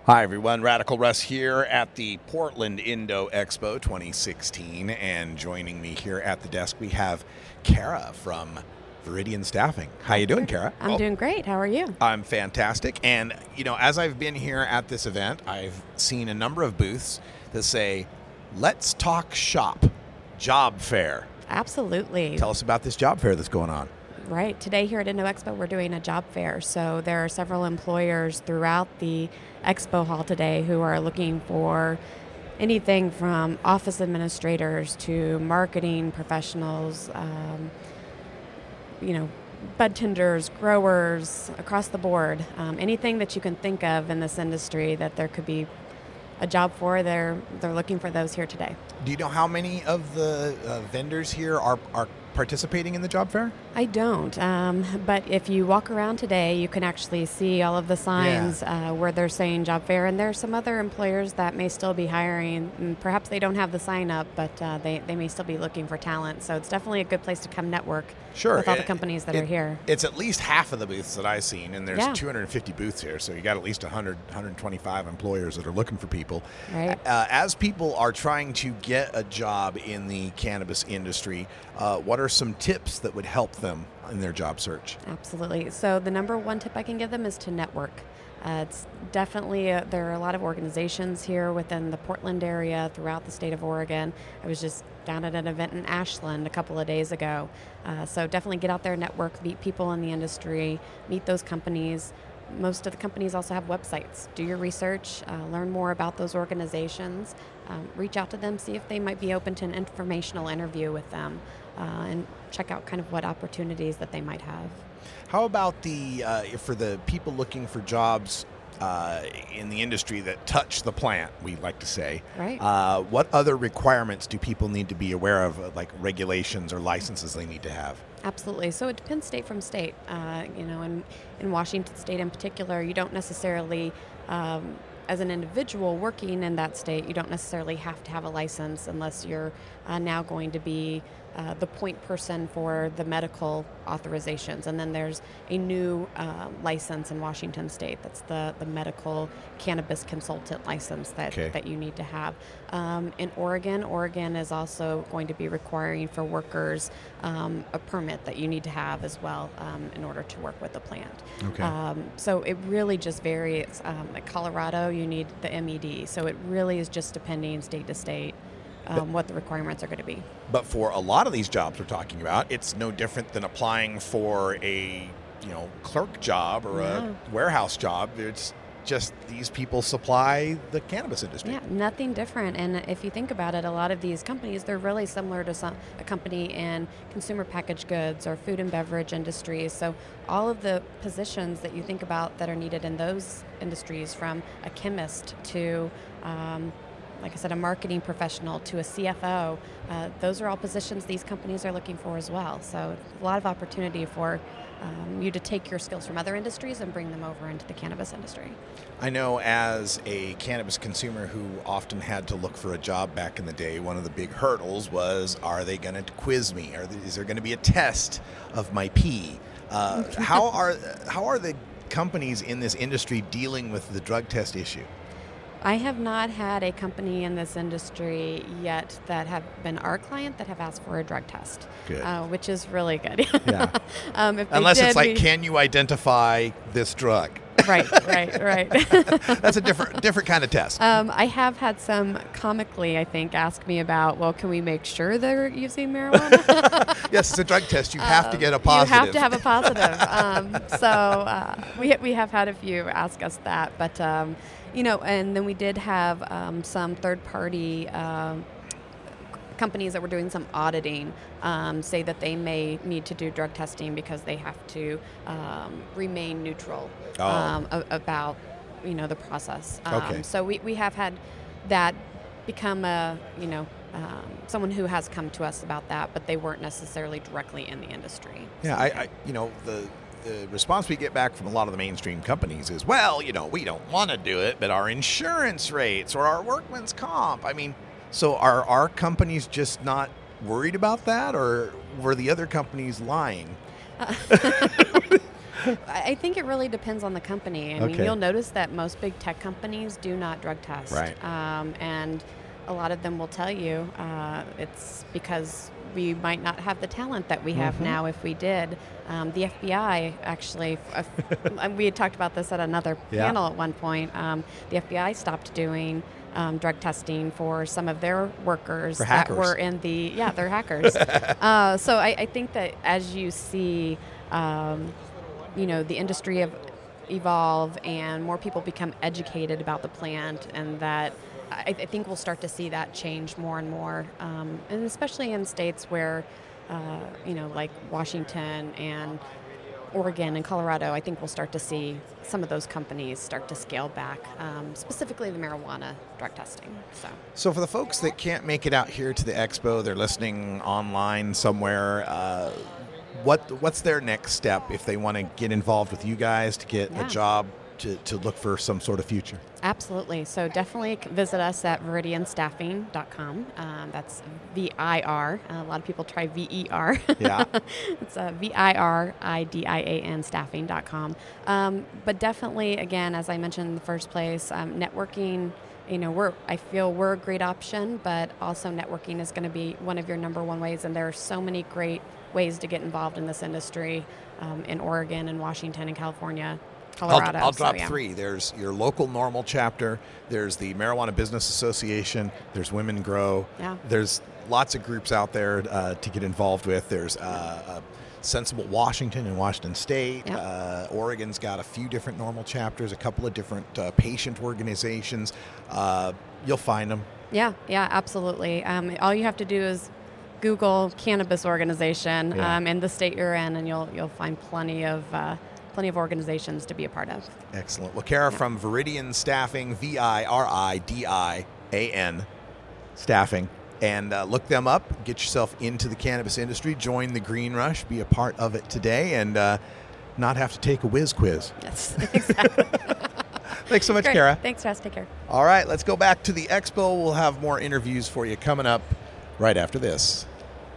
Hi, everyone. Radical Russ here at the Portland Indo Expo 2016. And joining me here at the desk, we have Kara from Veridian Staffing. How you doing, Kara? I'm doing great. How are you? I'm fantastic. And, as I've been here at this event, I've seen a number of booths that say, "Let's talk shop, job fair." Absolutely. Tell us about this job fair that's going on. Right. Today here at Indo Expo, we're doing a job fair. So there are several employers throughout the expo hall today who are looking for anything from office administrators to marketing professionals, bud tenders, growers, across the board. Anything that you can think of in this industry that there could be a job for, they're looking for those here today. Do you know how many of the vendors here are participating in the job fair? I don't, but if you walk around today, you can actually see all of the signs where they're saying job fair, and there are some other employers that may still be hiring, and perhaps they don't have the sign up, but they may still be looking for talent, so it's definitely a good place to come network with all the companies that are here. It's at least half of the booths that I've seen, and there's 250 booths here, so you got at least 100, 125 employers that are looking for people. Right. As people are trying to get a job in the cannabis industry, what are some tips that would help them in their job search? Absolutely. So the number one tip I can give them is to network. It's definitely, there are a lot of organizations here within the Portland area, throughout the state of Oregon. I was just down at an event in Ashland a couple of days ago. So definitely get out there, network, meet people in the industry, meet those companies. Most of the companies also have websites. Do your research, learn more about those organizations, reach out to them, see if they might be open to an informational interview with them, and check out kind of what opportunities that they might have. How about for the people looking for jobs in the industry that touch the plant, we like to say? Right. What other requirements do people need to be aware of, like regulations or licenses they need to have? Absolutely. So it depends state from state. In Washington State in particular, you don't necessarily, as an individual working in that state, you don't necessarily have to have a license unless you're now going to be the point person for the medical authorizations. And then there's a new license in Washington State. That's the medical cannabis consultant license that you need to have. In Oregon is also going to be requiring for workers a permit that you need to have as well in order to work with the plant. Okay. So it really just varies. Like Colorado, you need the MED. So it really is just depending state to state. What the requirements are going to be. But for a lot of these jobs we're talking about, it's no different than applying for a clerk job or a warehouse job. It's just these people supply the cannabis industry. Yeah, nothing different. And if you think about it, a lot of these companies, they're really similar to a company in consumer packaged goods or food and beverage industries. So all of the positions that you think about that are needed in those industries, from a chemist to like I said, a marketing professional to a CFO, those are all positions these companies are looking for as well. So a lot of opportunity for you to take your skills from other industries and bring them over into the cannabis industry. I know as a cannabis consumer who often had to look for a job back in the day, one of the big hurdles was, are they going to quiz me? Is there going to be a test of my pee? How are the companies in this industry dealing with the drug test issue? I have not had a company in this industry yet that have been our client that have asked for a drug test, which is really good. Yeah. Unless it's like, can you identify this drug? Right. That's a different kind of test. I have had some comically, I think, ask me about, well, can we make sure they're using marijuana? Yes, it's a drug test. You have to get a positive. You have to have a positive. So we have had a few ask us that, but and then we did have some third-party companies that were doing some auditing say that they may need to do drug testing because they have to remain neutral about the process. So we have had that become someone who has come to us about that, but they weren't necessarily directly in the industry. Yeah, the response we get back from a lot of the mainstream companies is, well, we don't want to do it, but our insurance rates or our workman's comp. I mean, so are our companies just not worried about that, or were the other companies lying? I think it really depends on the company. I mean, Okay. you'll notice that most big tech companies do not drug test. Right. And a lot of them will tell you it's because we might not have the talent that we have now if we did. The FBI actually, we had talked about this at another panel at one point. The FBI stopped doing drug testing for some of their workers that were in the, they're hackers. So I think that as you see, the industry evolve and more people become educated about the plant, and that I think we'll start to see that change more and more, and especially in states where, like Washington and Oregon and Colorado, I think we'll start to see some of those companies start to scale back, specifically the marijuana drug testing. So for the folks that can't make it out here to the expo, they're listening online somewhere, what's their next step if they want to get involved with you guys to get a job to look for some sort of future? Absolutely. So definitely visit us at viridianstaffing.com. That's VIR. A lot of people try VER. Yeah. It's VIRIDIAN staffing.com. But definitely, again, as I mentioned in the first place, networking, I feel we're a great option, but also networking is going to be one of your number one ways. And there are so many great ways to get involved in this industry in Oregon and Washington and California. Colorado. I'll drop three. There's your local NORML chapter. There's the Marijuana Business Association. There's Women Grow. Yeah. There's lots of groups out there to get involved with. There's Sensible Washington and Washington State. Yep. Oregon's got a few different NORML chapters, a couple of different patient organizations. You'll find them. Yeah, absolutely. All you have to do is Google cannabis organization in the state you're in, and you'll find plenty of organizations to be a part of. Excellent. Well, Kara from Viridian Staffing, VIRIDIAN Staffing, and look them up, get yourself into the cannabis industry, join the Green Rush, be a part of it today, and not have to take a whiz quiz. Yes, exactly. Thanks so much, Great. Kara. Thanks, Russ. Take care. All right, let's go back to the expo. We'll have more interviews for you coming up right after this.